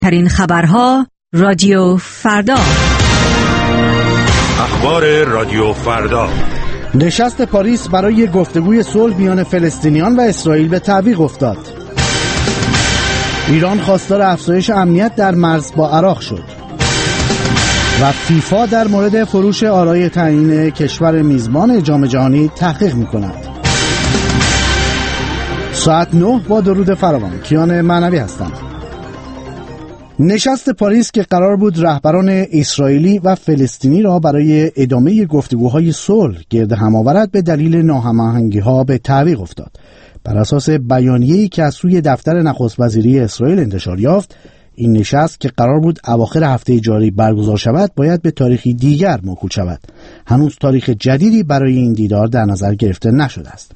ترین خبرها رادیو فردا. اخبار رادیو فردا. نشست پاریس برای گفتگوی صلح میان فلسطینیان و اسرائیل به تعویق افتاد. ایران خواستار افزایش امنیت در مرز با عراق شد. و فیفا در مورد فروش آرای تعیین کشور میزبان جام جهانی تحقیق می‌کند. ساعت 9 با درود فراوان. کیان معنوی هستم. نشست پاریس که قرار بود رهبران اسرائیلی و فلسطینی را برای ادامه گفتگوهای صلح گرد هم آورد به دلیل ناهماهنگی‌ها به تعویق افتاد. بر اساس بیانیه‌ای که از سوی دفتر نخست وزیری اسرائیل انتشار یافت، این نشست که قرار بود اواخر هفته جاری برگزار شود باید به تاریخی دیگر موکول شود. هنوز تاریخ جدیدی برای این دیدار در نظر گرفته نشده است.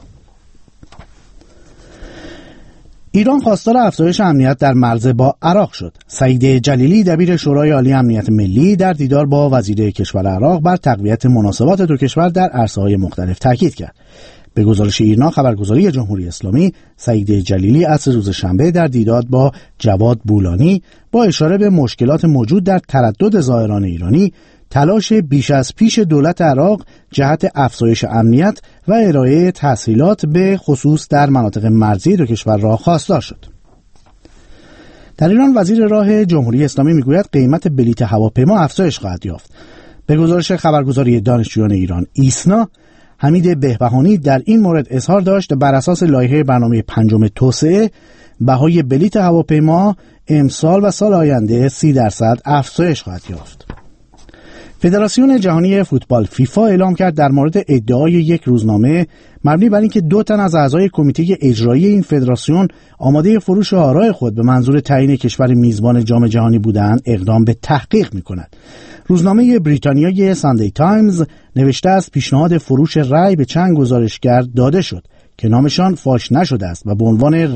ایران خواستار افزایش امنیت در مرز با عراق شد. سعید جلیلی دبیر شورای عالی امنیت ملی در دیدار با وزیر کشور عراق بر تقویت مناسبات دو کشور در عرصه‌های مختلف تاکید کرد. به گزارش ایرنا خبرگزاری جمهوری اسلامی، سعید جلیلی عصر روز شنبه در دیدار با جواد بولانی با اشاره به مشکلات موجود در تردد زائران ایرانی، تلاش بیش از پیش دولت عراق جهت افزایش امنیت و ارائه تسهیلات به خصوص در مناطق مرزی دو کشور را خواستار شد. در ایران وزیر راه جمهوری اسلامی میگوید قیمت بلیط هواپیما افزایش خواهد یافت. به گزارش خبرگزاری دانشجویان ایران ایسنا، حمید بهبهانی در این مورد اظهار داشت بر اساس لایحه برنامه پنجم توسعه بهای بلیط هواپیما امسال و سال آینده 30% افزایش خواهد یافت. فدراسیون جهانی فوتبال فیفا اعلام کرد در مورد ادعای یک روزنامه مبنی بر اینکه 2 تن از اعضای کمیته اجرایی این فدراسیون آماده فروش آرای خود به منظور تعیین کشور میزبان جام جهانی بودند اقدام به تحقیق می‌کند. روزنامه بریتانیای ساندی تایمز نوشته است پیشنهاد فروش رأی به چند گزارشگر داده شد که نامشان فاش نشده است و به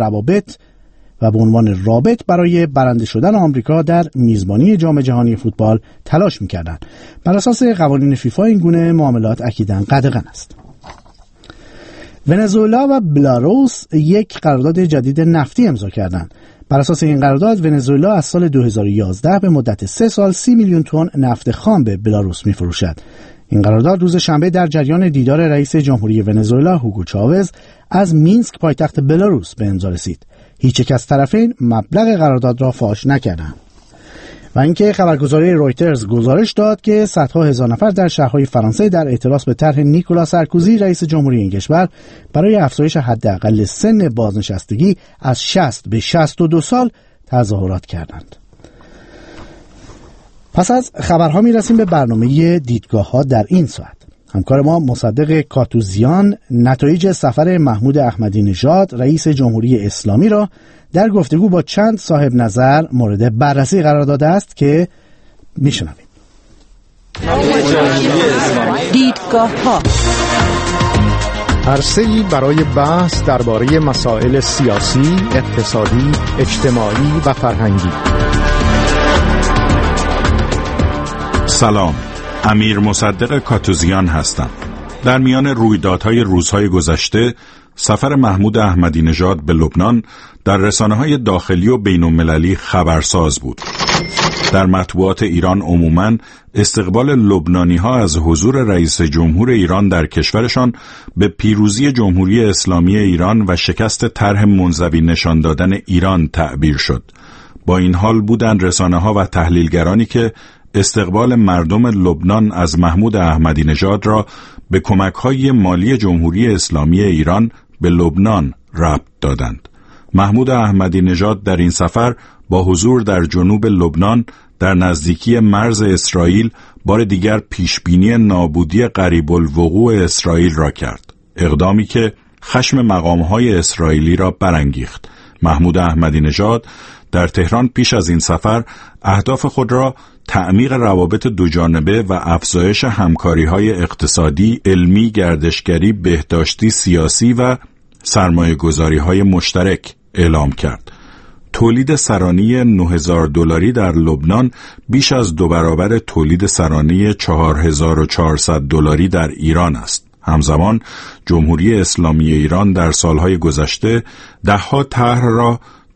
عنوان رابط برای برنده شدن آمریکا در میزبانی جام جهانی فوتبال تلاش می‌کردند. بر اساس قوانین فیفا این گونه معاملات اکیداً قدغن است. ونزوئلا و بلاروس یک قرارداد جدید نفتی امضا کردند. بر اساس این قرارداد ونزوئلا از سال 2011 به مدت 3 سال 30 میلیون تن نفت خام به بلاروس می‌فروشد. این قرارداد روز شنبه در جریان دیدار رئیس جمهوری ونزوئلا هوگو چاوز از مینسک پایتخت بلاروس به امضا رسید. هیچ یک از طرفین مبلغ قرارداد را فاش نکردند. و اینکه خبرگزاری رویترز گزارش داد که صدها هزار نفر در شهرهای فرانسه در اعتراض به طرح نیکولا سارکوزی رئیس جمهوری این کشور برای افزایش حداقل سن بازنشستگی از 60 به 62 سال تظاهرات کردند. پس از خبرها میرسیم به برنامه دیدگاه‌ها در این ساعت. همکار ما مصدق کاتوزیان نتایج سفر محمود احمدی نژاد رئیس جمهوری اسلامی را در گفتگو با چند صاحب نظر مورد بررسی قرار داده است که میشنویم. دیدگاه‌ها عرصه‌ای برای بحث درباره مسائل سیاسی، اقتصادی، اجتماعی و فرهنگی. سلام، امیر مصدق کاتوزیان هستم. در میان رویدادهای روزهای گذشته سفر محمود احمدی نژاد به لبنان در رسانه‌های داخلی و بین‌المللی خبرساز بود. در مطبوعات ایران عموماً استقبال لبنانی‌ها از حضور رئیس جمهور ایران در کشورشان به پیروزی جمهوری اسلامی ایران و شکست طرح منزوی نشان دادن ایران تعبیر شد. با این حال بودند رسانه‌ها و تحلیلگرانی که استقبال مردم لبنان از محمود احمدی نژاد را به کمک‌های مالی جمهوری اسلامی ایران به لبنان ربط دادند. محمود احمدی نژاد در این سفر با حضور در جنوب لبنان در نزدیکی مرز اسرائیل بار دیگر پیشبینی نابودی قریب الوقوع اسرائیل را کرد. اقدامی که خشم مقام‌های اسرائیلی را برانگیخت. محمود احمدی نژاد در تهران پیش از این سفر اهداف خود را تعمیق روابط دوجانبه و افزایش همکاری‌های اقتصادی، علمی، گردشگری، بهداشتی، سیاسی و سرمایه‌گذاری‌های مشترک اعلام کرد. تولید سرانه $9,000 در لبنان بیش از 2 برابر تولید سرانه $4,400 در ایران است. همزمان جمهوری اسلامی ایران در سالهای گذشته ده‌ها طرح را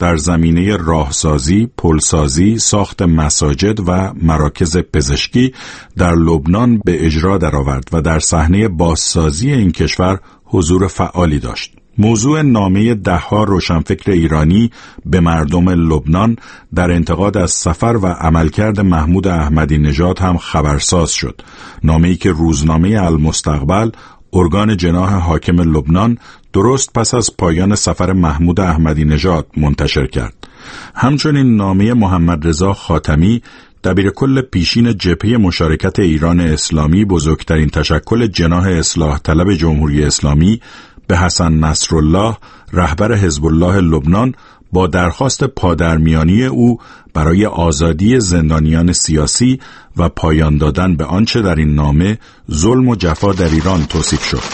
در زمینه راهسازی، پلسازی، ساخت مساجد و مراکز پزشکی در لبنان به اجرا درآورد و در صحنه بازسازی این کشور حضور فعالی داشت. موضوع نامه ده‌ها روشنفکر ایرانی به مردم لبنان در انتقاد از سفر و عملکرد محمود احمدی نژاد هم خبرساز شد. نامه‌ای که روزنامه المستقبل، ارگان جناح حاکم لبنان، درست پس از پایان سفر محمود احمدی نژاد منتشر کرد. همچنین نامه محمد رضا خاتمی، دبیرکل پیشین جبهه مشارکت ایران اسلامی، بزرگترین تشکل جناح اصلاح طلب جمهوری اسلامی، به حسن نصرالله، رهبر حزب الله لبنان، با درخواست پادرمیانی او برای آزادی زندانیان سیاسی و پایان دادن به آنچه در این نامه ظلم و جفا در ایران توصیف شد.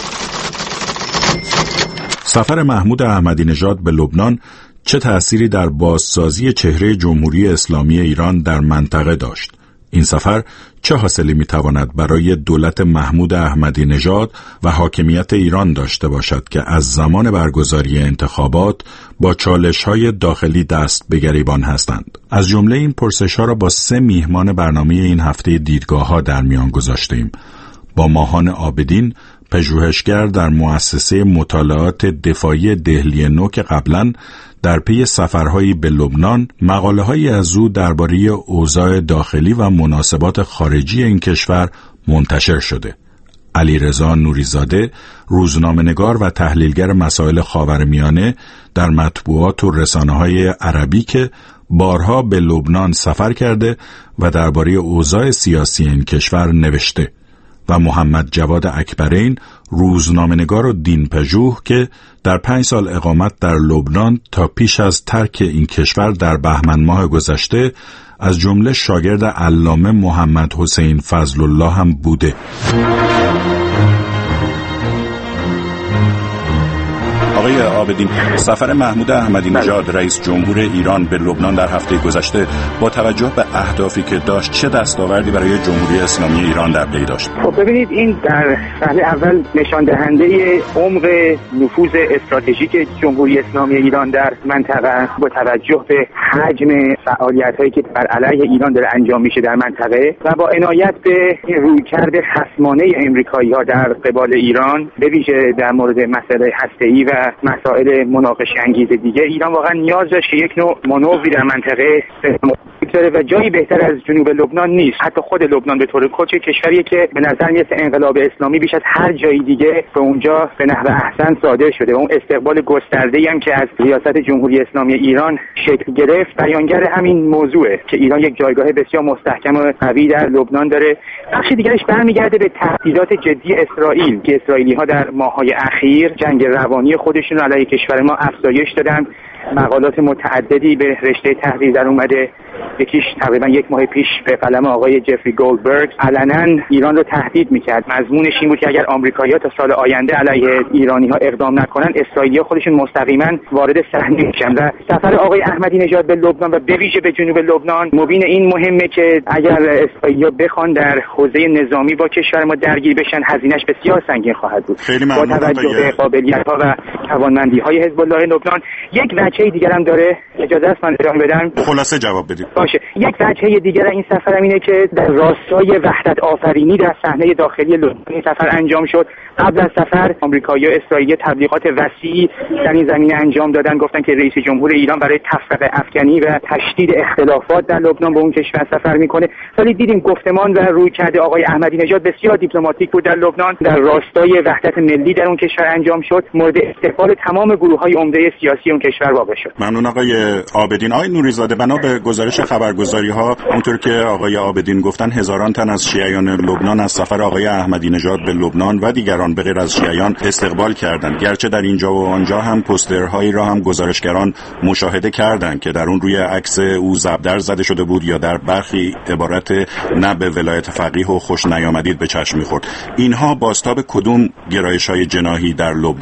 سفر محمود احمدی نژاد به لبنان چه تأثیری در بازسازی چهره جمهوری اسلامی ایران در منطقه داشت؟ این سفر چه حاصلی میتواند برای دولت محمود احمدی نژاد و حاکمیت ایران داشته باشد که از زمان برگزاری انتخابات با چالش‌های داخلی دست به گریبان هستند؟ از جمله این پرسش‌ها را با 3 میهمان برنامه این هفته دیدگاه‌ها در میان گذاشتیم. با ماهان عابدین، پژوهشگر در مؤسسه مطالعات دفاعی دهلی نو که قبلاً در پی سفرهایی به لبنان مقاله‌هایی از او درباره اوضاع داخلی و مناسبات خارجی این کشور منتشر شده. علیرضا نوریزاده، روزنامه‌نگار و تحلیلگر مسائل خاورمیانه در مطبوعات و رسانه‌های عربی که بارها به لبنان سفر کرده و درباره اوضاع سیاسی این کشور نوشته، و محمد جواد اکبرین، روزنامه‌نگار و دین‌پژوه که در 5 سال اقامت در لبنان تا پیش از ترک این کشور در بهمن ماه گذشته از جمله شاگرد علامه محمد حسین فضلالله هم بوده. آقای عابدین، سفر محمود احمدی نژاد رئیس جمهور ایران به لبنان در هفته گذشته با توجه به اهدافی که داشت چه دستاوردی برای جمهوری اسلامی ایران در پی داشت؟ خب ببینید، این در صحنه اول نشان دهنده عمق نفوذ استراتژیک جمهوری اسلامی ایران در منطقه با توجه به حجم فعالیت‌هایی که بر علیه ایران داره انجام میشه در منطقه و با عنایت به رویکرد خصمانه آمریکایی‌ها در قبال ایران، به ویژه در مورد مسئله هسته‌ای و مسائل مناقشه انگیز دیگه، ایران واقعا نیاز داشت یک نوع مانوری در منطقه داره و جایی بهتر از جنوب لبنان نیست. حتی خود لبنان به طور کلی کشوریه که به نظر میاد انقلاب اسلامی بیش از هر جای دیگه به اونجا به نحو احسن صادر شده. اون استقبال گسترده‌ای هم که از ریاست جمهوری اسلامی ایران شکل گرفت بیانگر همین موضوعه که ایران یک جایگاه بسیار مستحکم و قوی در لبنان داره. بخش دیگرش برمیگرده به تهدیدات جدی اسرائیل که اسرائیلی‌ها در ماه‌های اخیر جنگ روانی خودشون علیه کشور ما افزایش دادن. مقالات متعددی به رشته تحریر در اومده. یکیش تقریبا 1 ماه پیش به قلم آقای جفری گولدبرگ علنا ایران رو تهدید میکرد. مضمونش این بود که اگر آمریکایی‌ها تا سال آینده علیه ایرانی‌ها اقدام نکنن، اسرائیلی‌ها خودشون مستقیما وارد صحنه میشن. و سفر آقای احمدی نژاد به لبنان و به ویژه به جنوب لبنان مبین این مهمه که اگر اسرائیلی‌ها بخوان در حوزه نظامی با کشور ما درگیر بشن، هزینه‌اش بسیار سنگین خواهد بود. با توجه به قابلیت‌ها و توانمندی‌های حزب الله لبنان. یک وجه دیگر هم داره، اجازه است من ادامه بدم؟ خلاصه جواب بدید. باشه. یک وجه دیگر این سفر هم اینه که در راستای وحدت آفرینی در صحنه داخلی لبنان این سفر انجام شد. قبل از سفر آمریکایی‌ها و اسرائیلی تبلیغات وسیعی در این زمینه انجام دادن، گفتن که رئیس جمهور ایران برای تفرقه افکنی و تشدید اختلافات در لبنان به اون کشور سفر میکنه. ولی دیدیم گفتمان و رویکرد آقای احمدی نژاد بسیار دیپلماتیک بود در لبنان، در راستای وحدت ملی در اون کشور انجام شد، مورد استقبال تمام گروه‌های عمده سیاسی اون کشور واقع شد. ممنون آقای عابدین. آقای نوریزاده، بنا به گزارش خبرگزاری‌ها اونطور که آقای عابدین گفتن، هزاران تن از شیعیان لبنان از سفر آقای احمدی نژاد به لبنان و دیگران به غیر از شیعیان استقبال کردند. گرچه در اینجا و آنجا هم پوسترهایی را هم گزارشگران مشاهده کردند که در اون روی عکس او زبدر زده شده بود یا در برخی عبارت نه به ولایت فقیه و خوش نیامدید به چشم می‌خورد. اینها بازتاب کدوم گرایش‌های جناحی در لبنانه؟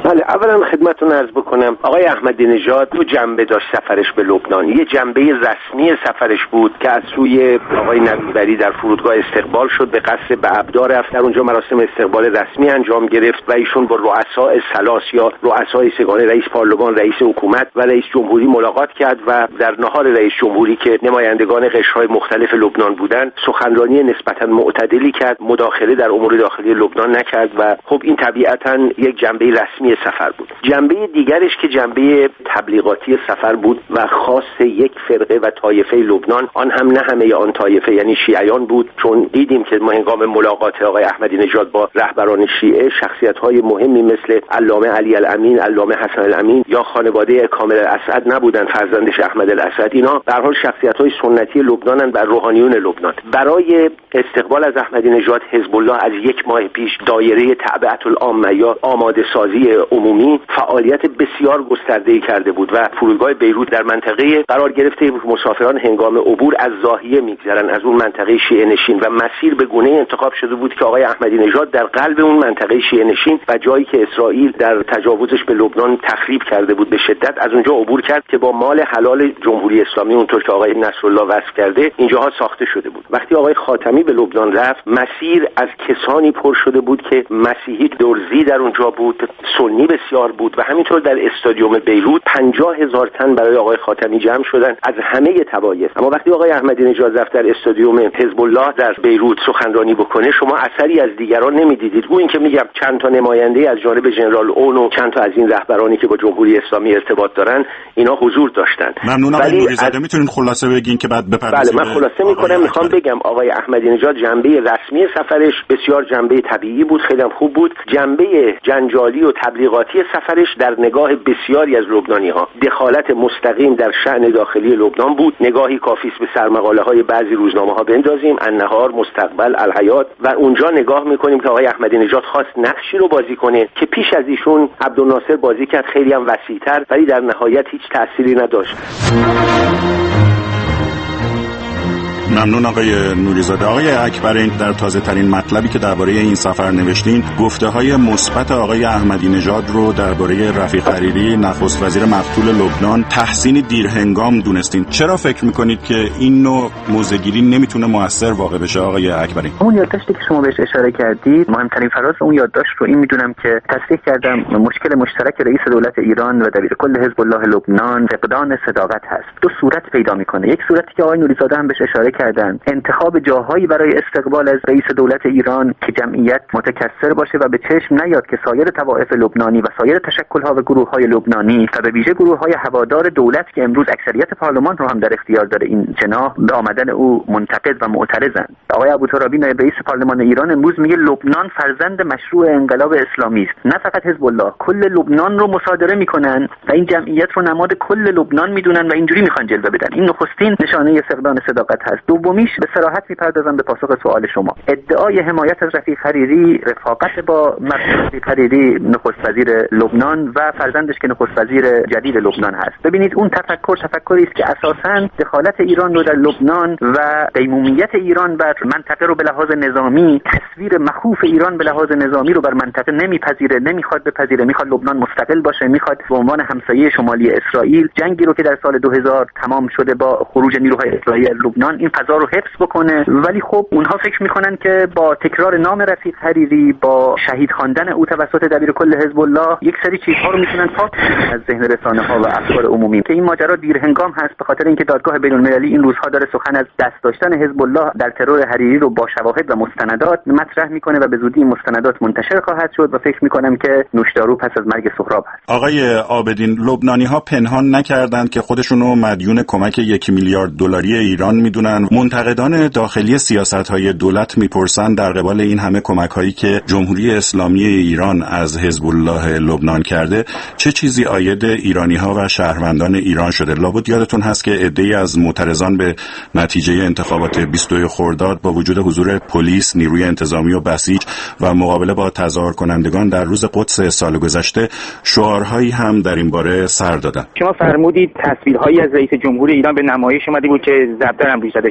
بله، اولا خدمتتون عرض بکنم آقای احمدی نژاد دو جنبه داشت سفرش به لبنان. یه جنبه رسمی سفرش بود که از سوی آقای نویبری در فرودگاه استقبال شد، به قصد به ابدا رفت، در اونجا مراسم استقبال رسمی انجام گرفت و ایشون با رؤسای ثلاث یا رؤسای سگانه، رئیس پارلمان، رئیس حکومت و رئیس جمهوری ملاقات کرد و در نهار رئیس جمهوری که نمایندگان قشرهای مختلف لبنان بودند سخنرانی نسبتا معتدلی کرد، مداخله در امور داخلی لبنان نکرد و خب این طبیعتا یک جنبه رسمی سفر بود. جنبه دیگرش که جنبه تبلیغاتی سفر بود و خاص یک فرقه و طایفه لبنان، آن هم نه همه آن طایفه یعنی شیعیان بود، چون دیدیم که ما هنگام ملاقات آقای احمدی نژاد با رهبران شیعه شخصیت‌های مهمی مثل علامه علی الامین، علامه حسن الامین یا خانواده کامل الاسد نبودن، فرزندش احمد الاسد، اینا در حال شخصیت‌های سنتی لبنانن و روحانیون لبنان. برای استقبال از احمدی نژاد حزب الله از یک ماه پیش دایره تعبئة العامه یا آماده سازی عمومی فعالیت بسیار گسترده‌ای کرده بود و فرودگاه بیروت در منطقه قرار گرفته مسافران هنگام عبور از زاهیه می‌گذرن از اون منطقه شیعه نشین و مسیر به گونه انتخاب شده بود که آقای احمدی نژاد در قلب اون منطقه شیعه نشین و جایی که اسرائیل در تجاوزش به لبنان تخریب کرده بود به شدت از اونجا عبور کرد که با مال حلال جمهوری اسلامی اونطور که آقای نصرالله وصف کرده اینجاها ساخته شده بود. وقتی آقای خاتمی به لبنان رفت مسیر از کسانی پر شده بود که مسیحی درزی در اونجا بود، سنی بسیار بود و همینطور در استادیوم بیروت 50,000 تن برای آقای خاتمی جمع شدن از همه طوایف. اما وقتی آقای احمدی نژاد رفت در استادیوم حزب الله در بیروت سخنرانی بکنه شما اثری از دیگران نمیدیدید. گویا اینکه میگم چند تا نماینده از جانب ژنرال اون و چند تا از این رهبرانی که با جمهوری اسلامی ارتباط دارن اینا حضور داشتن. ممنونم آقای نوری‌زاده. میتونین خلاصه بگین که بعد بپردازیم؟ بله من خلاصه میکنم. میخوام بگم آقای احمدی نژاد جنبه رسمی سفرش بسیار جنبه طبیعی بود، خیلی هم خوب بود. جنبه جنجالی و تبلیغاتی سفرش در نگاه بسیاری از لبنانی‌ها دخالت مستقیم در شأن داخلی لبنان بود. نگاهی کافی است به سرمقاله‌های بعضی روزنامه‌ها بندازیم، النهار، مستقبل، الحیات و اونجا نگاه میکنیم که آقای احمدی نژاد خواست نقشی رو بازی کنه که پیش از ایشون عبدالناصر بازی کرد، خیلی هم وسیع‌تر، ولی در نهایت هیچ تأثیری نداشت. ممنون آقای نوری‌زاده. آقای اکبرینگ، در تازه ترین مطلبی که درباره این سفر نوشتین گفته های مثبت آقای احمدی نژاد رو درباره رفیق حریری نخست وزیر مقتول لبنان تحسینی دیرهنگام دونستین. چرا فکر میکنید که این نوع موضع‌گیری نمیتونه مؤثر واقع بشه آقای اکبرینگ؟ اون یادداشتی که شما بهش اشاره کردید مهمترین فراز اون یادداشت رو این میدونم که تصدیق کردم مشکل مشترک رئیس دولت ایران و دبیرکل حزب الله لبنان فقدان صداقت هست. دو صورت پیدا میکنه. یک صورتی که آقای نوری‌زاده هم بهش اشاره کردن، انتخاب جاهایی برای استقبال از رئیس دولت ایران که جمعیت متکثر باشه و به چشم نیاد که سایر طوایف لبنانی و سایر تشکل‌ها و گروه‌های لبنانی و به ویژه گروه‌های هوادار دولت که امروز اکثریت پارلمان رو هم در اختیار داره این جناح به آمدن او منتقد و معترضند. آقای ابوترابی نایب رئیس پارلمان ایران امروز میگه لبنان فرزند مشروع انقلاب اسلامی است. نه فقط حزب الله، کل لبنان رو مصادره میکنن و این جمعیت رو نماد کل لبنان میدونن و اینجوری میخوان جلوه بدن. این نخستین نشانه فقدان صداقت هست. دومیش به صراحت میپردازم به پاسخ سوال شما. ادعای حمایت از رفیق حریری، رفاقت با رفیق حریری نخست وزیر لبنان و فرزندش که نخست وزیر جدید لبنان هست. ببینید اون تفکری است که اساساً دخالت ایران رو در لبنان و قیمومیت ایران بر منطقه رو به لحاظ نظامی، تصویر مخوف ایران به لحاظ نظامی رو بر منطقه نمیپذیره، نمیخواد بپذیره، میخواد لبنان مستقل باشه، میخواد به عنوان همسایه شمالی اسرائیل جنگی رو که در سال 2000 تمام شده با خروج نیروهای اسرائیلی از لبنان این فضا رو حفظ بکنه. ولی خب اونها فکر میکنن که با تکرار نام رفیق حریری، با شهید خواندن او توسط دبیرکل حزب الله یک سری چیزها رو میتونن پاک از ذهن رسانه‌ها و افکار عمومی که این ماجرا دیرهنگام هست، به خاطر اینکه دادگاه بین‌المللی این روزها داره سخن از دست داشتن حزب الله در ترور حریری رو با شواهد و مستندات مطرح میکنه و به زودی این مستندات منتشر خواهد شد و فکر میکنم که نوشدارو پس از مرگ سهراب هست. آقای عابدین، لبنانی‌ها پنهان نکردند که خودشونو مدیون کمک 1 میلیارد دلاری ایران میدونن. منتقدان داخلی سیاست‌های دولت میپرسن در قبال این همه کمک‌هایی که جمهوری اسلامی ایران از حزب الله لبنان کرده چه چیزی عاید ایرانی‌ها و شهروندان ایران شده؟ لابد یادتون هست که عده‌ای از معترضان به نتیجه انتخابات 22 خرداد با وجود حضور پلیس، نیروی انتظامی و بسیج و مقابله با تظاهر کنندگان در روز قدس سال گذشته شعارهایی هم در این باره سر دادن. شما فرمودید تصویرهایی از رئیس جمهور ایران به نمایش اومده بود که ضبط هم روش زده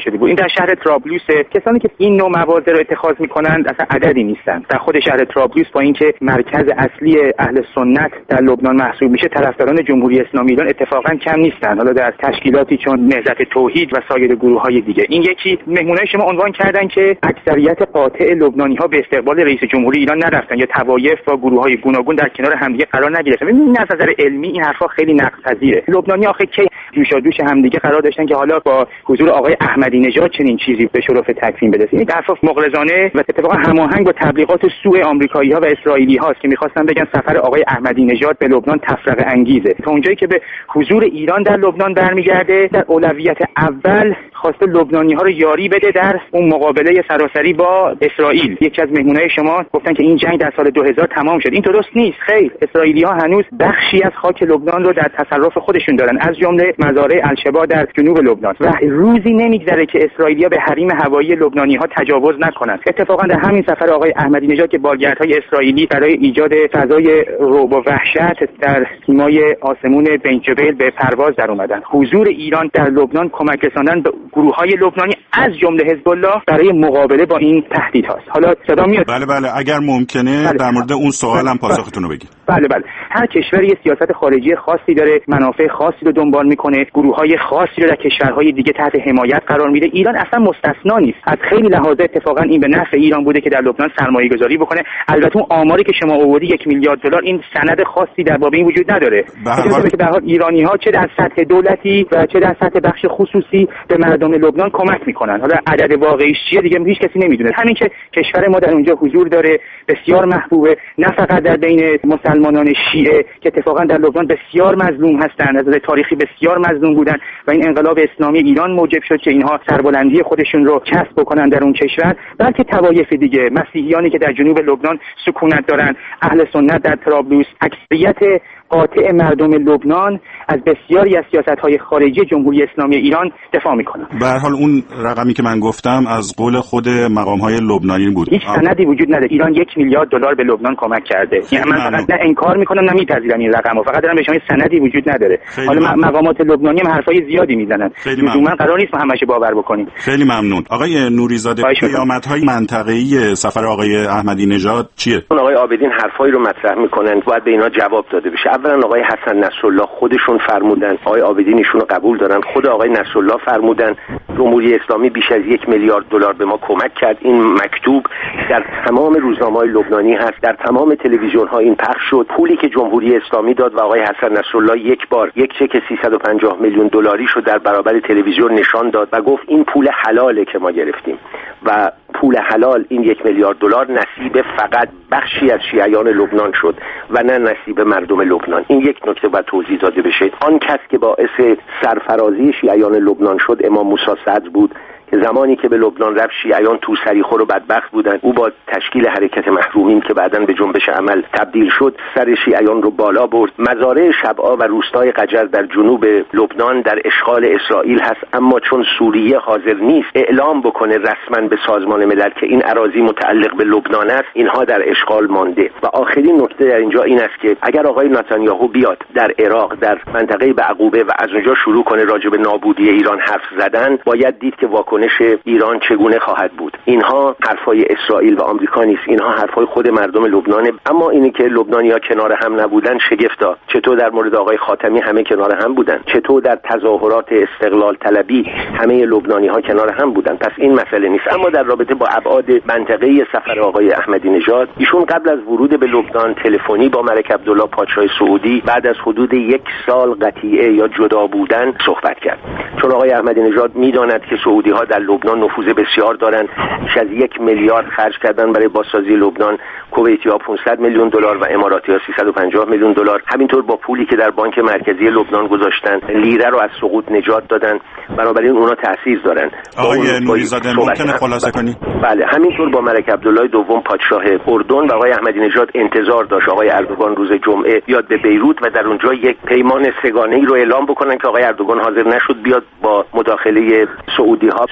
شده بود. این در شهر طرابلوس. کسانی که این نوع مواضع رو اتخاذ میکنند اصلا عددی نیستن. در خود شهر طرابلوس با اینکه مرکز اصلی اهل سنت در لبنان محسوب میشه، طرفداران جمهوری اسلامی ایران اتفاقا کم نیستن، حالا در تشکیلاتی چون نهضت توحید و سایر گروه‌های دیگه. این یکی. مهمونای شما عنوان کردن که اکثریت قاطع لبنانی‌ها به استقبال رئیس جمهوری ایران نرفتن یا طوایف و گروه‌های گوناگون در کنار همدیگه قرار نگرفتن. این از نظر علمی این حرفا خیلی نقص‌پذیره. لبنانی‌ها آخه کی جوشادوش همدیگه قرار داشتن که حالا با حضور آقای احمدی نژاد چنین چیزی به شرف تکوین برسه؟ این حرفا مغرضانه و اتفاقا هماهنگ با تبلیغات سوء آمریکایی‌ها و اسرائیلی‌هاست که می‌خواستن بگن سفر آقای احمدی نژاد به لبنان تفرقه انگیزه. تا اونجایی که به حضور ایران در لبنان برمیگرده، در اولویت اول خواسته لبنانی‌ها رو یاری بده در اون مقابله سراسری با اسرائیل. یکی از مهمونای شما گفتن که این جنگ در سال 2000 تمام شد. این درست نیست. خیر، اسرائیلی‌ها هنوز بخشی از خاک لبنان رو در تصرف خودشون دارن، از جمله مزارع الشبا در جنوب لبنان، و روزی نمیگذره که اسرائیلی‌ها به حریم هوایی لبنانی‌ها تجاوز نکنند. اتفاقا در همین سفر آقای احمدی نژاد که بارگردهای اسرائیلی برای ایجاد فضای رعب و وحشت در سیمای آسمون بین جبیل به پرواز در اومدن، حضور ایران در لبنان کمک رساندن به گروه‌های لبنانی از جمله حزب الله برای مقابله با این تهدیدهاست. حالا صدا میاد؟ بله اگر ممکنه در مورد اون سوالم پاسختون رو بگید. بله. هر کشوری یه سیاست خارجی خاصی داره، منافع خاصی رو دنبال میکنه، گروه‌های خاصی رو در کشورهای دیگه تحت حمایت قرار میده. ایران اصلا مستثنا نیست. از خیلی لحاظ اتفاقا این به نفع ایران بوده که در لبنان سرمایه‌گذاری بکنه. البته اون آماری که شما آوردی 1 میلیارد دلار، این سند خاصی در باب این وجود نداره. که در حال ایرانی‌ها چه در سطح دولتی و چه در سطح بخش خصوصی به مردم لبنان کمک میکنن. حالا عدد واقعیش چیه دیگه هیچ کسی نمیدونه. همین که کشور ما در اونجا حضور داره بسیار محبوبه، نه فقط در بین مسلمانان شیعه که اتفاقا در لبنان بسیار مظلوم هستند، از نظر تاریخی بسیار مظلوم بودن و این انقلاب اسلامی ایران موجب شد که اینها سربلندی خودشون رو کسب بکنن در اون کشور، بلکه طوایف دیگه، مسیحیانی که در جنوب لبنان سکونت دارن، اهل سنت در طرابلوس، اکثریت قاطع مردم لبنان از بسیاری از سیاست‌های خارجی جمهوری اسلامی ایران دفاع می‌کنن. به هر حال اون رقمی که من گفتم از قول خود مقام‌های لبنانی بود. هیچ سندی وجود نداره. ایران 1 میلیارد دلار به لبنان کمک کرده. یعنی من فقط نه انکار می‌کنم نه می‌پذیرم این رقمو، فقط دارم به شما سندی وجود نداره. حالا مقامات لبنانی هم حرفای زیادی میزنن. لزوما قرار نیست ما همش باور بکنیم. خیلی ممنون. آقای نوریزاده، پیامدهای منطقه‌ای سفر آقای احمدی نژاد چیه؟ آقای عابدین حرفایی رو مطرح می‌کنن، باید به اینا جواب داده بشه. اولا آقای حسن نصرالله خودشون فرمودن، آقای عابدین ایشونو قبول دارن، خود آقای نصرالله فرمودن جمهوری اسلامی بیش از 1 میلیارد دلار به ما کمک کرد. این مکتوب در تمام روزنامه‌های لبنانی هست، در تمام تلویزیون‌ها این پخش شد. پولی که جمهوری اسلامی داد و آقای حسن نصرالله یک بار یک چک 350 میلیون دلاری شو در برابر تلویزیون نشان داد و گفت این پول حلاله که ما گرفتیم و پول حلال این 1 میلیارد دلار نصیب فقط بخشی از شیعیان لبنان شد و نه نصیب مردم لبنان. این یک نکته باید توضیح داده بشه. آن کس که باعث سرفرازی شیعیان لبنان شد امام موسی صدر بود که زمانی که به لبنان رفت شیعیان تو سریخور و بدبخت بودن. او با تشکیل حرکت محرومین که بعداً به جنبش عمل تبدیل شد سر شیعیان رو بالا برد. مزارع شبعا و روستای قجر در جنوب لبنان در اشغال اسرائیل هست، اما چون سوریه حاضر نیست اعلام بکنه رسما به سازمان ملل که این اراضی متعلق به لبنان است، اینها در اشغال مانده. و آخرین نکته در اینجا این است که اگر آقای نتانیاهو بیاد در عراق در منطقه بعقوبه و از اونجا شروع کنه راجع به نابودی ایران حرف زدن، باید دید که واکنش ایران چگونه خواهد بود. اینها حرفای اسرائیل و آمریکا نیست، اینها حرفای خود مردم لبنانه. اما اینی که لبنانی‌ها کنار هم نبودن شگفتا. چطور در مورد آقای خاتمی همه کنار هم بودن؟ چطور در تظاهرات استقلال طلبی همه لبنانی‌ها کنار هم بودن؟ پس این مسئله نیست. اما در رابطه با ابعاد منطقه‌ای سفر آقای احمدی نژاد، ایشون قبل از ورود به لبنان تلفنی با ملک عبدالله پادشاه سعودی بعد از حدود 1 سال قطیعه یا جدا بودن صحبت کرد. چون آقای احمدی نژاد می‌داند که سعودی‌ها در لبنان نفوذ بسیار دارند، بیش از 1 میلیارد خرج کردن برای بازسازی لبنان، کویتی‌ها 500 میلیون دلار و اماراتی‌ها 350 میلیون دلار. همینطور با پولی که در بانک مرکزی لبنان گذاشتن لیره رو از سقوط نجات دادن، بنابراین اونا تاثیر دارن. آقای نوریزاده ممکنه خلاصه کنی؟ بله، همینطور با ملک عبدالله دوم پادشاه اردن و آقای احمدی نژاد انتظار داشت آقای اردوغان روز جمعه بیاد به بیروت و در اونجا یک پیمان سه‌گانه‌ای رو اعلام بکنن که آقای اردوغان حاضر نشد بیاد با مداخله سعودی‌ها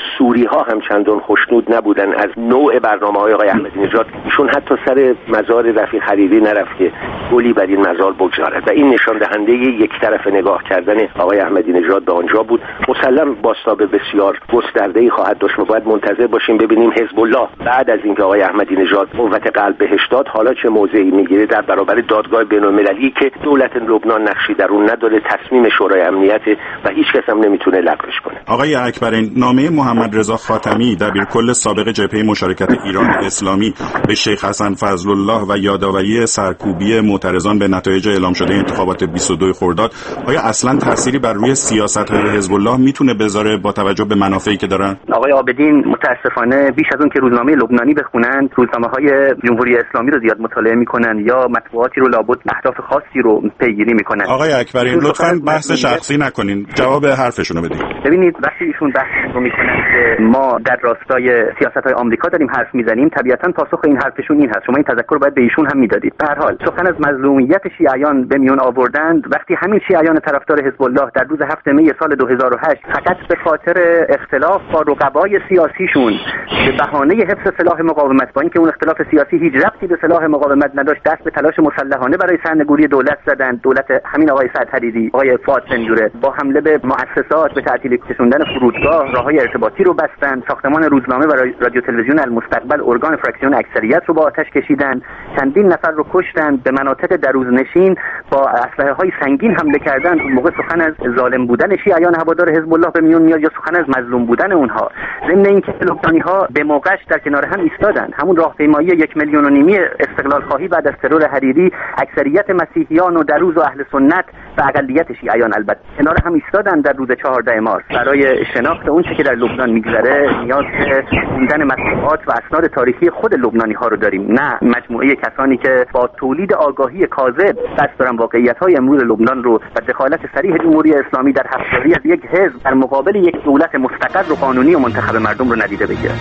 سوری‌ها هم چندان خوشنود نبودن از نوع برنامه‌های آقای احمدی نژاد. ایشون حتی سر مزار رفیق حریری نرفت که گلی بر این مزار بگذارد و این نشان دهنده یک طرف نگاه کردن آقای احمدی نژاد به آنجا بود. مسلم بازتاب بسیار گسترده‌ای خواهد داشت. ما باید منتظر باشیم ببینیم حزب الله بعد از اینکه آقای احمدی نژاد قوت قلب بهش داد حالا چه موضعی میگیره در برابر دادگاه بین‌المللی که دولت لبنان نقشی در اون نداره، تصمیم شورای امنیت و هیچ کس هم نمیتونه لغوش کنه. آقای اکبرین، نامه محمد رضا خاتمی دبیرکل سابق جبهه مشارکت ایران اسلامی به شیخ حسن فضلالله و یادآوری سرکوبی معترضان به نتایج اعلام شده انتخابات 22 خرداد آیا اصلا تأثیری بر روی سیاست‌های حزب الله میتونه بذاره با توجه به منافعی که دارن؟ آقای عابدین متاسفانه بیش از اون که روزنامه لبنانی بخونن، روزنامه‌های جمهوری اسلامی رو زیاد مطالعه میکنن یا مطبوعاتی رو لابد اهداف خاصی رو پیگیری میکنن. آقای اکبرین لطفاً بحث شخصی نکنین، جواب حرفشون رو بدین. ببینید وقتی ایشون بحث رو میکنن که ما در راستای سیاست‌های آمریکا داریم حرف میزنیم، طبیعتاً پاسخ این حرفشون این هست. شما این تذکر باید به ایشون هم میدادید. به هر حال سخن از مظلومیت شیعیان به میون آوردند وقتی همین شیعیان طرفدار حزب الله در روز 7 می سال 2008 فقط به خاطر اختلاف با رقبای سیاسیشون به بهانه حفظ سلاح مقاومت، با اینکه اون اختلاف سیاسی هیچ ربطی به سلاح مقاومت نداشت، دست به تلاش مسلحانه برای سرنگونی دولت زدند. دولت همین آقای سعد حریری، آقای فؤاد سنجوره با حمله به مؤسسات، به تعطیل کشوندن فرودگاه، راههای ارتباطی رو بستند، ساختمان روزنامه و رادیو تلویزیون المستقبل ارگان فرکسیون اکثریت رو با آتش کشیدند، چندین نفر رو کشتند، به مناطق دروزنشین با اسلحه‌های سنگین حمله کردند. اون موقع سخن از ظالم بودن شیعیان هوادار حزب الله به میون میاد یا سخن از مظلوم بودن اونها. ضمن اینکه لبنانی‌ها به موقعش در کنار هم ایستادند. همون راهپیمایی 1.5 میلیون استقلال خواهی بعد از ترور حریری، اکثریت مسیحیان و دروز و اهل سنت و اقلیت شیعیان البته کنار هم ایستادند در روز 14 مارس. برای شناخت اون چه که در لبنان میگذره نیاز به خوندن مطبوعات و اسناد تاریخی خود لبنانی‌ها رو داریم، نه مجموعه کسانی که با تولید آگاهی کاذب دست دارن واقعیت‌های امروز لبنان رو و دخالت صریح جمهوری اسلامی در حفظی از یک حزب در مقابل یک دولت مستقر و قانونی و منتخب مردم رو ندیده بگیرن.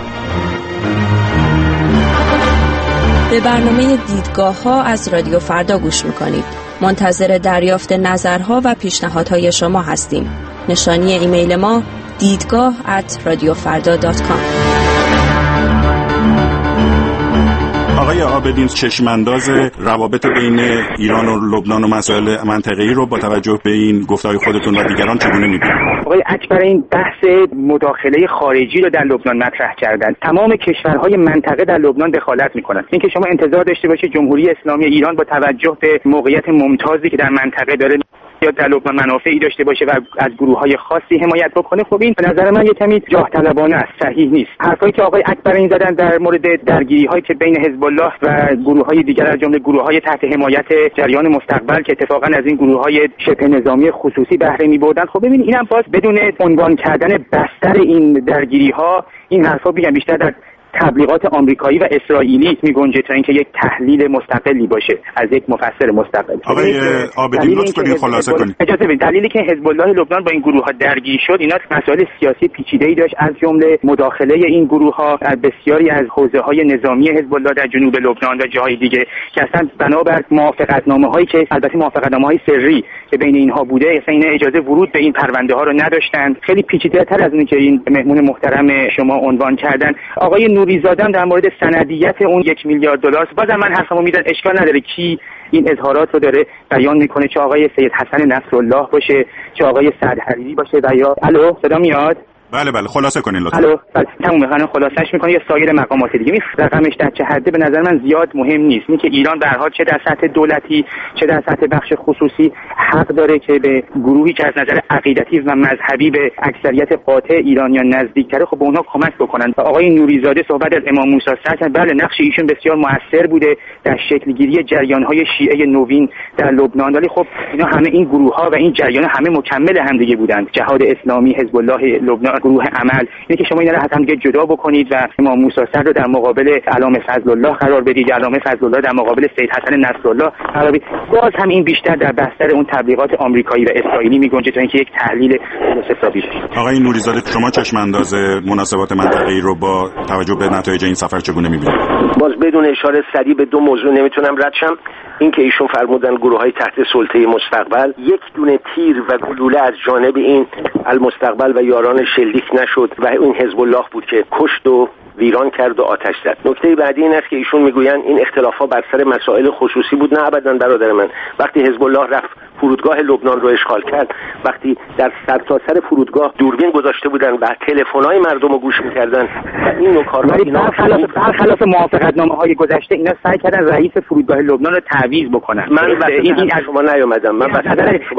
به برنامه دیدگاه‌ها از رادیو فردا گوش می‌کنید. منتظر دریافت نظرها و پیشنهادهای شما هستیم. نشانی ایمیل ما دیدگاه@radiofarda.com. آقای عابدین، چشمانداز روابط بین ایران و لبنان و مسائل منطقه‌ای رو با توجه به این گفته‌های خودتون و دیگران چگونه می‌بینید؟ آقای اکبرین بحث مداخله خارجی رو در لبنان مطرح کردن. تمام کشورهای منطقه در لبنان دخالت می‌کنند. اینکه شما انتظار داشته باشید جمهوری اسلامی ایران با توجه به موقعیت ممتازی که در منطقه داره یا در لبنان منافعی داشته باشه و از گروه‌های خاصی حمایت بکنه، خب این به نظر من یه کمی جاه طلبانه است، صحیح نیست. حرفایی که آقای اکبرین زدن در مورد درگیری‌هایی که بین حزب الله و گروه‌های دیگر از جمله گروه‌های تحت حمایت جریان مستقبل که اتفاقا از این گروه‌های شبه نظامی خصوصی بهره می‌بردن، خب ببین اینم باز بدون عنوان کردن بستر این درگیری‌ها این حرفا بیشتر در تبلیغات آمریکایی و اسرائیلی میگنجه تا اینکه یک تحلیل مستقلی باشه از یک مفسر مستقل. آقای عابدین لطف کنید خلاصه کنید. اجازه بدید. دلیلی که حزب الله لبنان با این گروه‌ها درگیر شد اینا مسائل سیاسی پیچیده‌ای داشت، از جمله مداخله این گروه‌ها از بسیاری از حوزه‌های نظامی حزب الله در جنوب لبنان و جاهای دیگه که اصلا بنابر موافقتنامه‌هایی که البته موافقتنامه‌های سری که بین اینها بوده اصلا اینا اجازه ورود به این پرونده‌ها رو نداشتند. خیلی پیچیده‌تر از اون که این مهمون محترم شما عنوان کردن. آقای نوریزاده در مورد سندیت اون 1 میلیارد دلار، بازم من حرفمو میدم، اشکال نداره کی این اظهارات رو داره بیان میکنه، چه آقای سید حسن نصرالله باشه، چه آقای سعد حریری باشه و یا الو صدا میاد؟ بله خلاصه کنین لطفا. الو تموم می‌کنم، خلاصش می‌کنم. یا سایر مقامات دیگه این رقمش در چه حده به نظر من زیاد مهم نیست. اینکه ایران به هر حال چه در سطح دولتی چه در سطح بخش خصوصی حق داره که به گروهی که از نظر عقیدتی و مذهبی به اکثریت قاطع ایرانیان نزدیک‌تره خب به اونها کمک بکنن. آقای نوریزاده صحبت از امام موسی سعد، بله نقش ایشون بسیار موثر بوده در شکل‌گیری جریان‌های شیعه نوین در لبنان، ولی خب اینا همه این گروه‌ها و این جریان‌ها همه مکمل هم دیگه بودند. جهاد اسلامی، حزب الله لبنان، گروه عمل، اینه که شما اینا رو از هم دیگه جدا بکنید و امام موسی سعد رو در مقابل علامه فضل الله قرار بدید، علامه فضل الله در مقابل سید حسن نصرالله قرار بدید، باز هم این بیشتر در بستر اون تبلیغات آمریکایی و اسرائیلی میگنجه تا اینکه یک تحلیل درست حسابی بشه. آقای نوریزاده شما چشم انداز مناسبات منطقه‌ای رو با توجه به نتایج این سفر چگونه می‌بینید؟ باز بدون اشاره سریع به دو موضوع نمیتونم رد شم. این که ایشون فرمودن گروه‌های تحت سلطه مستقبل، یک دونه تیر و گلوله از جانب این المستقبل و یاران شلیک نشد و این حزب الله بود که کشت و ویران کرد و آتش زد. نکته بعدی این است که ایشون میگویند این اختلافات بر سر مسائل خصوصی بود. نه ابدا برادر من. وقتی حزب الله رفت فرودگاه لبنان رو اشغال کرد، وقتی در سرتاسر فرودگاه دوربین گذاشته بودن و تلفن‌های مردم رو گوش می‌کردن و این نکارها اینا خلاف موافقتنامه‌های گذشته اینا سعی کردن رئیس فرودگاه لبنان رو تعویض بکنن. من این از شما نیومدم. من واسه شما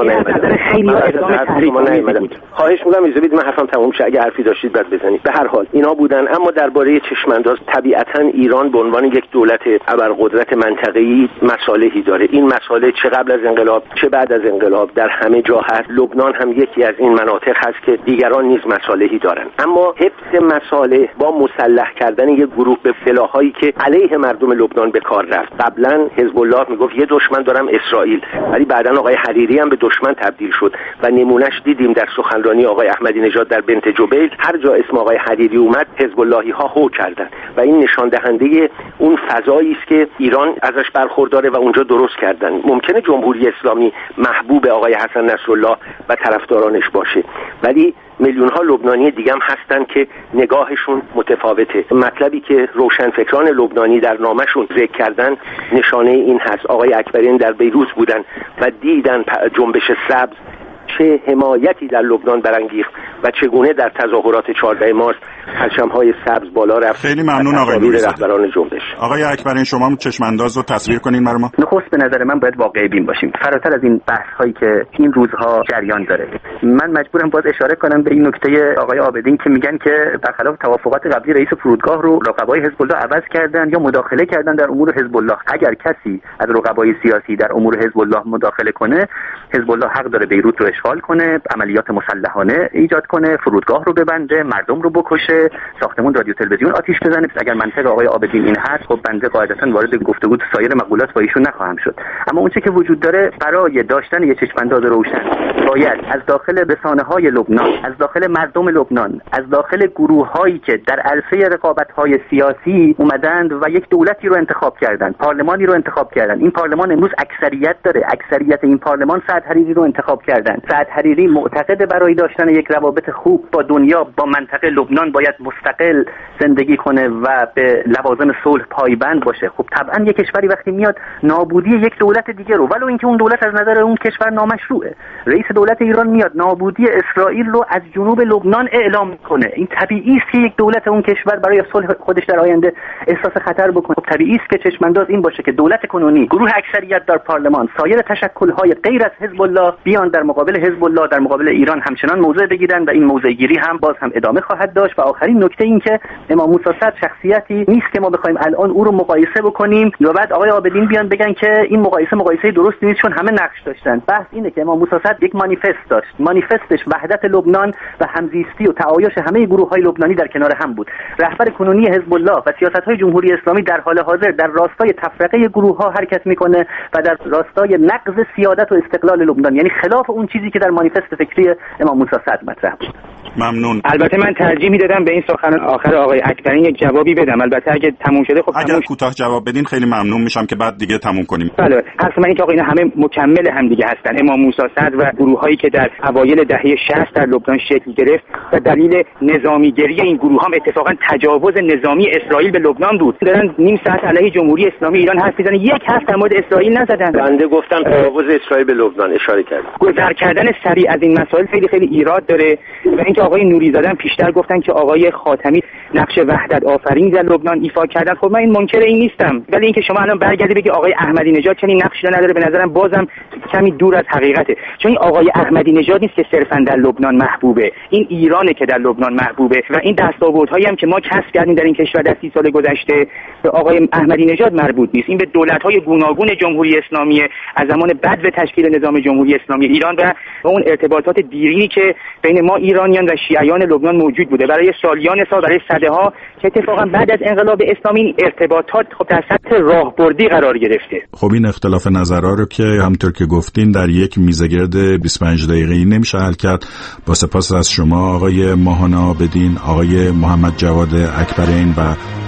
نیومدم. خواهش می‌کنم اجازه بدید من حرفم تموم شه. اگه حرفی داشتید بعد بزنید. به هر حال اینا بودن. اما درباره چشم‌انداز طبیعتاً ایران به عنوان یک دولت ابرقدرت منطقه‌ای مصالحی داره. این مسائل چه قبل از انقلاب چه بعد از انقلاب در همه جا هست. لبنان هم یکی از این مناطق هست که دیگران نیز مصالحی دارن. اما حفظ مصالح با مسلح کردن یک گروه به سلاحایی که علیه مردم لبنان به کار رفت. قبلا حزب الله میگفت یه دشمن دارم اسرائیل، ولی بعداً آقای حریری هم به دشمن تبدیل شد و نمونهش دیدیم در سخنرانی آقای احمدی نژاد در بنت جبیل. هر جا اسم آقای حریری اومد حزب اللهی ها هو کردن و این نشان دهنده اون فضایی است که ایران ازش برخورداره و اونجا درست کردن. ممکنه جمهوری اسلامی محبوب آقای حسن نصرالله و طرفدارانش باشه، ولی میلیون ها لبنانی دیگه هم هستن که نگاهشون متفاوته. مطلبی که روشنفکران لبنانی در نامشون ذکر کردن نشانه این هست. آقای اکبرین در بیروت بودن و دیدن جنبش سبز چه حمایتی در لبنان برانگیخت و چگونه در تظاهرات 14 مارس پرچم‌های سبز بالا رفت. خیلی ممنون آقای نوریزاده. رهبران جنبش. آقای اکبرین شما هم چشم انداز رو تصویر کنین برای ما. نخست به نظر من باید واقعی بین باشیم، فراتر از این بحث‌هایی که این روزها جریان داره. من مجبورم باز اشاره کنم به این نکته آقای عابدین که میگن که برخلاف توافقات قبلی رئیس فرودگاه رو رقبای حزب الله عوض کردن یا مداخله کردن در امور حزب الله. اگر کسی از رقبای سیاسی در امور حزب الله مداخله کنه، حزب الله حق داره بیروت رو اشغال کنه، عملیات مسلحانه ایجاد کنه، فرودگاه رو ببنده، مردم رو بکشه، ساختمون رادیو تلویزیون آتش بزنه. اگر منطق آقای عابدین این هست، خب بنده قاعدتاً وارد گفتگو سایر مقولات با ایشون نخواهم شد. اما اون چه که وجود داره، برای داشتن یه چشم‌انداز روشن باید از داخل رسانه‌های لبنان، از داخل مردم لبنان، از داخل گروه‌هایی که در عرصه رقابت‌های سیاسی اومدند و یک دولتی رو انتخاب کردند، پارلمانی رو انتخاب کردند. این پارلمان امروز اکثریت داره. اکثریت این پارلمان سعد حریری رو انتخاب کردند. سعد حریری معتقد برای داشتن یک روابط خوب با دنیا، با منطقه لبنان باید مستقل زندگی کنه و به لوازم صلح پایبند باشه. خب طبعا یک کشوری وقتی میاد نابودی یک دولت دیگه رو، ولو اینکه اون دولت از نظر اون کشور نامشروعه، رئیس دولت ایران میاد نابودی اسرائیل رو از جنوب لبنان اعلام میکنه، این طبیعی است که یک دولت اون کشور برای صلح خودش در آینده احساس خطر بکنه. خب طبیعی است که چشم‌انداز این باشه که دولت کنونی، گروه اکثریت در پارلمان، سایر تشکل‌های غیر از حزب الله بیان در مقابل حزب الله، در مقابل ایران همچنان موضع بگیرن و این موضع گیری هم باز هم ادامه خواهد داشت. و آخرین نکته این که امام موسی صدر شخصیتی نیست که ما بخوایم الان او رو مقایسه بکنیم یا بعد آقای عابدین بیان بگن که این مقایسه درستی نیست چون همه نقش داشتن. بحث اینه که امام موسی صدر یک مانیفست داشت. مانیفستش وحدت لبنان و همزیستی و تعایش همه گروه‌های لبنانی در کنار هم بود. رهبر کنونی حزب الله و سیاست‌های جمهوری اسلامی در حال حاضر در راستای تفرقه گروه‌ها حرکت میکنه و در راستای نقض سیادت و استقلال لبنان، یعنی خلاف اون چیزی که در مانیفست فکری امام موسی صدر مطرح بود. ممنون. البته من ترجیح میدادم به این سخن آخر آقای اکبرین یک جوابی بدم. البته اگه تموم شده خب اگر کوتاه جواب بدین خیلی ممنون میشم که بعد دیگه تموم کنیم. بله، حرف من اینه که آقا اینا همه مکمل هم دیگه هستن. امام موسی صدر و گروه‌هایی که در اوایل دهه 60 در لبنان شکل گرفت و دلیل نظامیگری این گروه‌ها اتفاقا تجاوز نظامی اسرائیل به لبنان بود. دارن نیم ساعت علیه جمهوری اسلامی ایران حرف میزنن، یک حرف در مورد اسرائیل نزدن. بنده گفتم تجاوز اسرائیل به لبنان اشاره کردم. گذر کردن سریع از این مسائل خیلی خیلی ایراد داره و اینکه آقای نوریزاده پیشتر گفتن که آقای خاتمی نقش وحدت آفرین در لبنان ایفا کردن. خب من این منکر این نیستم، ولی اینکه شما الان برگردی بگی آقای احمدی نژاد چنین نقشی نداره، به نظرم بازم کمی دور از حقیقته. چون این آقای احمدی نژاد نیست که صرفا در لبنان محبوبه، این ایرانه که در لبنان محبوبه و این دستاوردهایی هم که ما کسب کردیم در این کشور در 30 سال گذشته به آقای احمدی نژاد مربوط نیست. این به دولت‌های گوناگون جمهوری اسلامی از زمان بدو تشکیل نظام جمهوری اسلامی ایران و اون ارتباطات دیرینی که بین ما ایرانیان و شیعیان لبنان موجود بوده برای سالیان سال، برای سده‌ها، که اتفاقا بعد از انقلاب اسلامی این ارتباطات خب در سطح راهبردی قرار گرفته. خب این اختلاف نظرها رو که همونطور که گفتین در یک میزگرد 25 دقیقه‌ای نمیشه حل کرد. با سپاس از شما آقای ماهان عابدین، آقای محمد جواد اکبرین و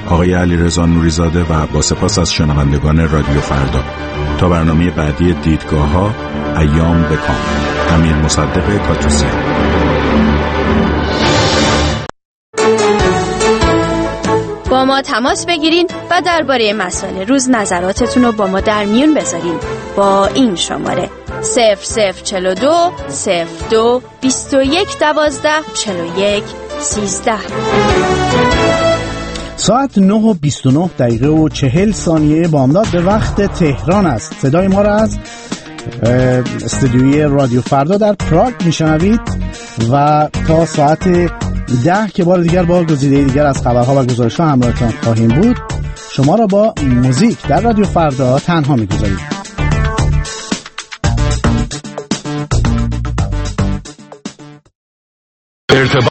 آقای علیرضا نوریزاده و با سپاس از شنوندگان رادیو فردا. تا برنامه بعدی دیدگاه‌ها، ایام بکام. امیر مصدق کاتوزیان. با ما تماس بگیرین و درباره مسائل روز نظراتتون رو با ما در میون بذارین با این شماره 0042 02 21 12 41 13. ساعت 9:29 و 40 ثانیه بامداد به وقت تهران است. صدای ما را از استودیوی رادیو فردا در پراگ میشنوید و تا ساعت 10 که بار دیگر با گزیده دیگر از خبرها و گزارش‌ها همراهتان خواهیم بود، شما را با موزیک در رادیو فردا تنها می‌گذاریم.